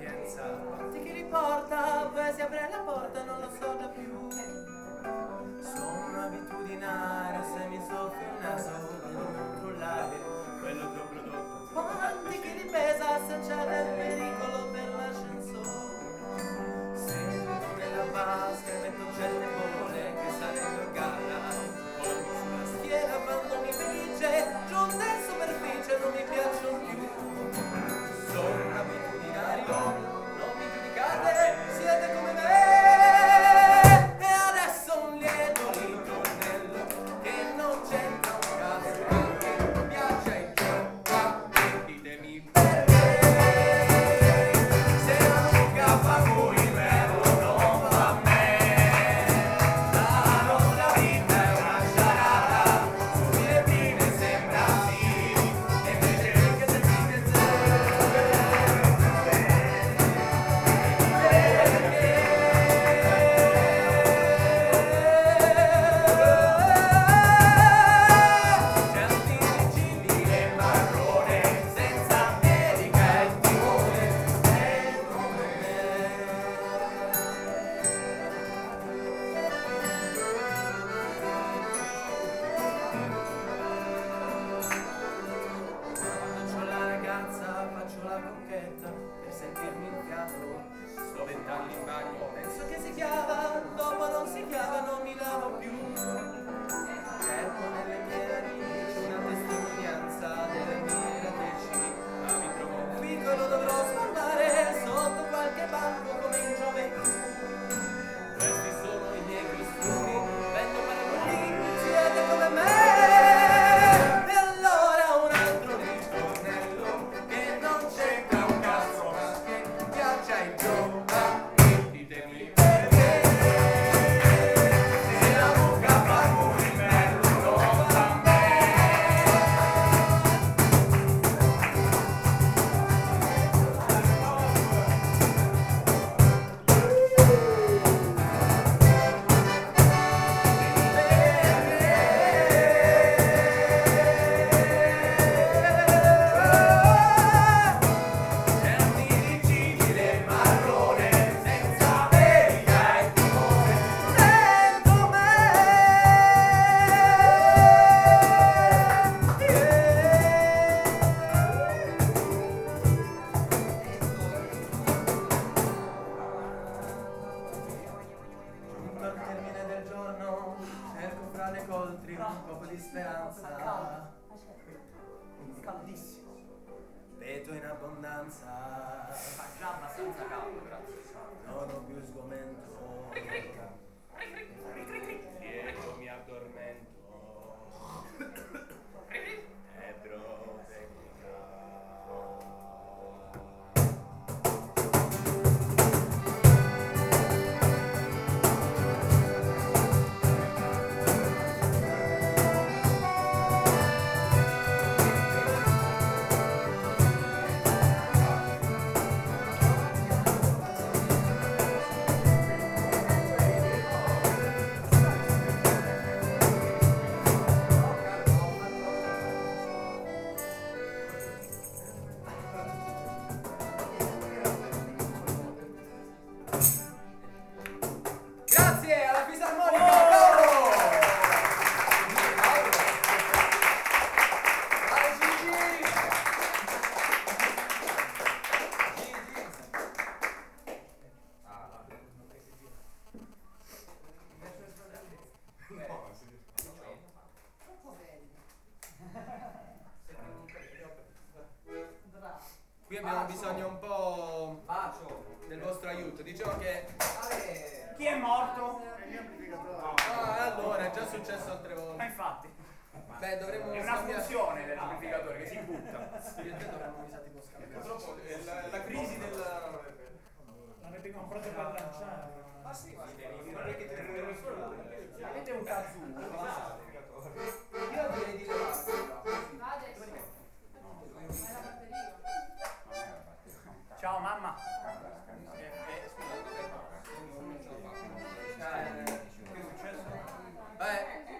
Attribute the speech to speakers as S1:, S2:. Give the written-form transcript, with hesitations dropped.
S1: sapienza. Quanti chi li porta, poi si apre la porta, non lo so già più. Sono un'abitudinaria, se mi soffio il naso devo controllare quello che ho prodotto. Quanti chi li pesa, se c'è del pericolo per l'ascensore. Sento nella vasca e metto certe bolle che salendo a galla. Colgo sulla schiena quando mi felice, giunte in superficie non mi piacciono più. Sono un abitudinario, non mi giudicate, siete come me. E adesso un lieto ritornello che non c'entra un cazzo, che mi piace ai giovani, ditemi perché. Se la musica fa movimento non fa a me. La nostra vita è una sciarada, sulle prime sembra sì, e invece che se c'è un dirigibile marrone senza America e timone, è come Quando c'ho la ragazza faccio la cocchetta per sentirmi il fiato. Sto 20 anni in bagno, penso che si chiava, dopo non si chiava, non mi lavo più. Cerco nelle mie narici una testimonianza delle mie radici, ma mi trovo qui che lo dovrò sfamare sotto qualche banco come in gioventù. Questi sono i miei costumi, vendo parabolini, siete come me. E allora un altro ritornello che non c'entra un cazzo, ma che piace ai giovani, ditemi perché. Se la bocca fa movimento non fa a me. C'è un dirigibile marrone senza America e timone, sento me. Giunto al termine del giorno, cerco fra le coltri un poco di speranza. Caldissimo. Veto in abbondanza. Fa già abbastanza caldo, grazie. Non ho più sgomento. Dietro mi addormento. Grazie alla fisarmonica Paolo! Vai Gigi! Qui abbiamo bisogno un po' del vostro aiuto. Dicevo che
S2: Chi è morto?
S1: allora è già successo altre
S2: Ma
S1: volte.
S2: infatti,
S1: Beh, dovremmo
S2: è una
S1: scambiare.
S2: funzione dell'amplificatore che si butta.
S1: Io e te dovremmo mi sa tipo scambiare.
S3: Purtroppo la crisi del...
S4: L'avete comprato per lanciare.
S3: Ma sì, guarda che te
S2: Avete un kazoo?
S1: Io direi di levarlo.
S2: Ciao mamma.